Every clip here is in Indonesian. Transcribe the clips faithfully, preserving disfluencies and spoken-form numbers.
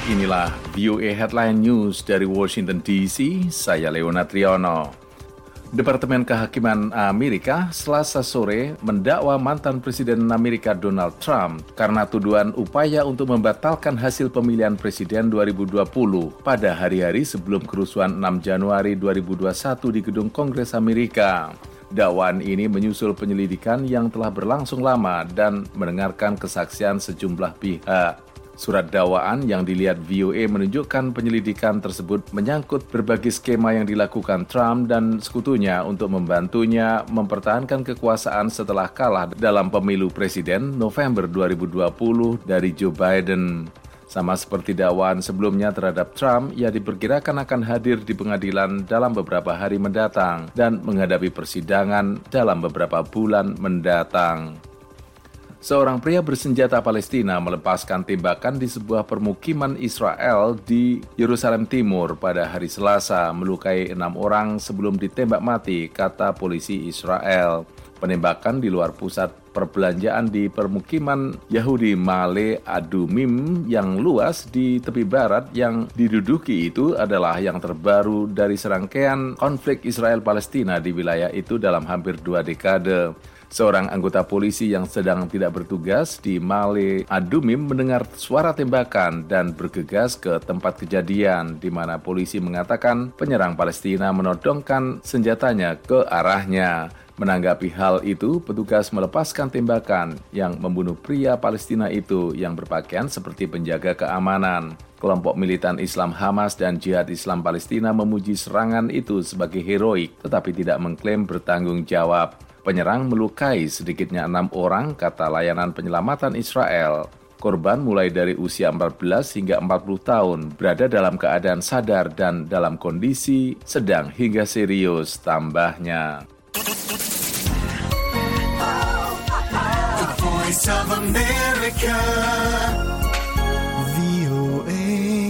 Inilah V O A Headline News dari Washington D C, saya Leonard Triono. Departemen Kehakiman Amerika Selasa sore mendakwa mantan Presiden Amerika Donald Trump karena tuduhan upaya untuk membatalkan hasil pemilihan Presiden dua ribu dua puluh pada hari-hari sebelum kerusuhan enam Januari dua ribu dua puluh satu di Gedung Kongres Amerika. Dakwaan ini menyusul penyelidikan yang telah berlangsung lama dan mendengarkan kesaksian sejumlah pihak. Surat dakwaan yang dilihat V O A menunjukkan penyelidikan tersebut menyangkut berbagai skema yang dilakukan Trump dan sekutunya untuk membantunya mempertahankan kekuasaan setelah kalah dalam pemilu presiden November dua ribu dua puluh dari Joe Biden. Sama seperti dakwaan sebelumnya terhadap Trump, ia diperkirakan akan hadir di pengadilan dalam beberapa hari mendatang dan menghadapi persidangan dalam beberapa bulan mendatang. Seorang pria bersenjata Palestina melepaskan tembakan di sebuah permukiman Israel di Yerusalem Timur pada hari Selasa, melukai enam orang sebelum ditembak mati, kata polisi Israel. Penembakan di luar pusat perbelanjaan di permukiman Yahudi Ma'ale Adumim yang luas di tepi barat yang diduduki itu adalah yang terbaru dari serangkaian konflik Israel-Palestina di wilayah itu dalam hampir dua dekade. Seorang anggota polisi yang sedang tidak bertugas di Ma'ale Adumim mendengar suara tembakan dan bergegas ke tempat kejadian, di mana polisi mengatakan penyerang Palestina menodongkan senjatanya ke arahnya. Menanggapi hal itu, petugas melepaskan tembakan yang membunuh pria Palestina itu yang berpakaian seperti penjaga keamanan. Kelompok militan Islam Hamas dan Jihad Islam Palestina memuji serangan itu sebagai heroik, tetapi tidak mengklaim bertanggung jawab. Penyerang melukai sedikitnya enam orang, kata layanan penyelamatan Israel. Korban mulai dari usia empat belas hingga empat puluh tahun, berada dalam keadaan sadar dan dalam kondisi sedang hingga serius, tambahnya. The Voice of America, V O A.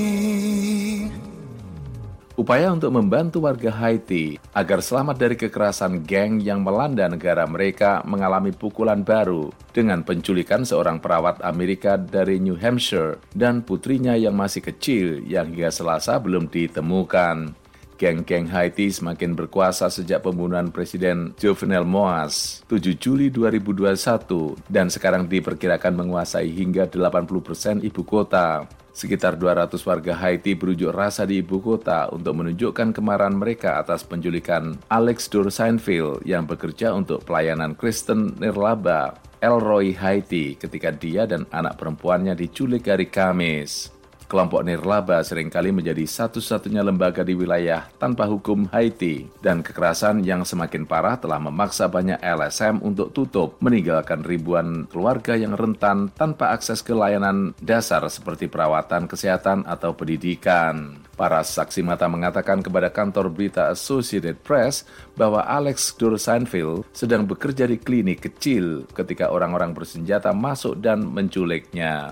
Upaya untuk membantu warga Haiti agar selamat dari kekerasan geng yang melanda negara mereka mengalami pukulan baru dengan penculikan seorang perawat Amerika dari New Hampshire dan putrinya yang masih kecil yang hingga Selasa belum ditemukan. Geng-geng Haiti semakin berkuasa sejak pembunuhan Presiden Jovenel Moïse tujuh Juli dua ribu dua puluh satu dan sekarang diperkirakan menguasai hingga delapan puluh persen ibu kota. Sekitar dua ratus warga Haiti berunjuk rasa di ibu kota untuk menunjukkan kemarahan mereka atas penculikan Alex Dur Seinfeld yang bekerja untuk pelayanan Kristen nirlaba Elroy Haiti ketika dia dan anak perempuannya diculik hari Kamis. Kelompok nirlaba seringkali menjadi satu-satunya lembaga di wilayah tanpa hukum Haiti, dan kekerasan yang semakin parah telah memaksa banyak L S M untuk tutup, meninggalkan ribuan keluarga yang rentan tanpa akses ke layanan dasar seperti perawatan kesehatan atau pendidikan. Para saksi mata mengatakan kepada kantor berita Associated Press bahwa Alex Dur Seinfeld sedang bekerja di klinik kecil ketika orang-orang bersenjata masuk dan menculiknya.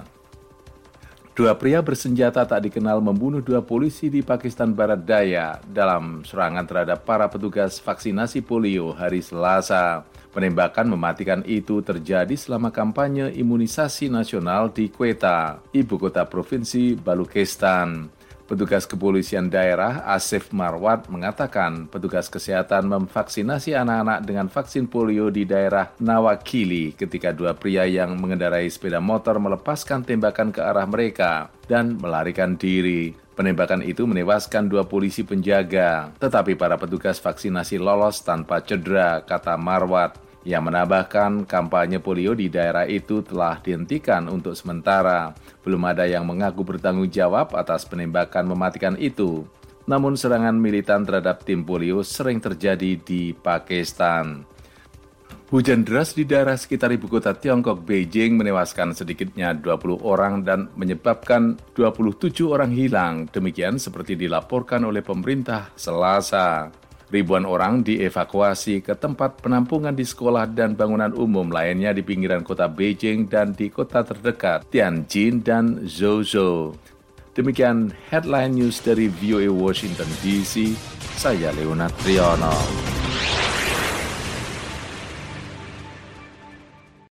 Dua pria bersenjata tak dikenal membunuh dua polisi di Pakistan Barat Daya dalam serangan terhadap para petugas vaksinasi polio hari Selasa. Penembakan mematikan itu terjadi selama kampanye imunisasi nasional di Quetta, ibu kota provinsi Balochistan. Petugas kepolisian daerah Asif Marwat mengatakan petugas kesehatan memvaksinasi anak-anak dengan vaksin polio di daerah Nawakili ketika dua pria yang mengendarai sepeda motor melepaskan tembakan ke arah mereka dan melarikan diri. Penembakan itu menewaskan dua polisi penjaga, tetapi para petugas vaksinasi lolos tanpa cedera, kata Marwat. Yang menambahkan kampanye polio di daerah itu telah dihentikan untuk sementara. Belum ada yang mengaku bertanggung jawab atas penembakan mematikan itu. Namun serangan militan terhadap tim polio sering terjadi di Pakistan. Hujan deras di daerah sekitar ibu kota Tiongkok, Beijing, menewaskan sedikitnya dua puluh orang dan menyebabkan dua puluh tujuh orang hilang. Demikian seperti dilaporkan oleh pemerintah Selasa. Ribuan orang dievakuasi ke tempat penampungan di sekolah dan bangunan umum lainnya di pinggiran kota Beijing dan di kota terdekat Tianjin dan Zhuzhou. Demikian headline news dari V O A Washington D C, saya Leonard Triono.